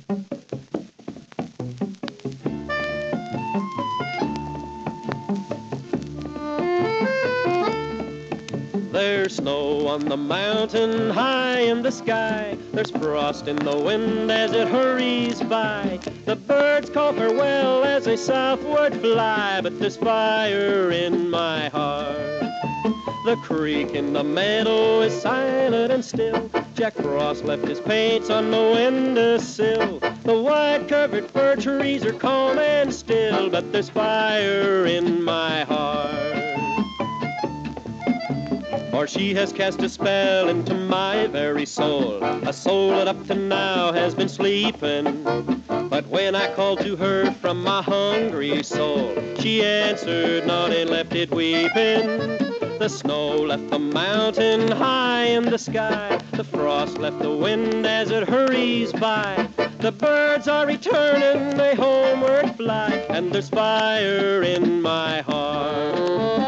There's snow on the mountain high in the sky. There's frost in the wind as it hurries by. The birds call farewell as they southward fly, but there's fire in my heart. The creek in the meadow is silent and still. Jack Frost left his paints on the windowsill. The white-covered fir trees are calm and still, but there's fire in my heart. For she has cast a spell into my very soul, a soul that up to now has been sleeping. But when I called to her from my hungry soul, she answered not and left it weeping. The snow left the mountain high in the sky. The frost left the wind as it hurries by. The birds are returning, they homeward fly, and there's fire in my heart.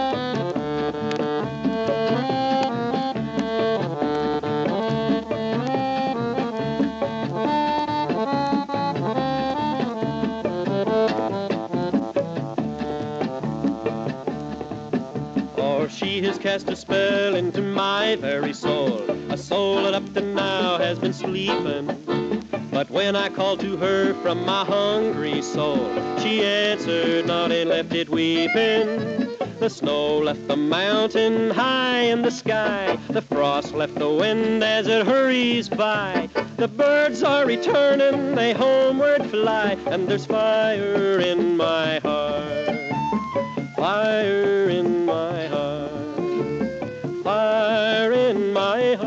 She has cast a spell into my very soul, a soul that up to now has been sleeping. But when I called to her from my hungry soul, she answered not and left it weeping. The snow left the mountain high in the sky. The frost left the wind as it hurries by. The birds are returning, they homeward fly, and there's fire in my heart. Fire in my heart. Fire in my heart.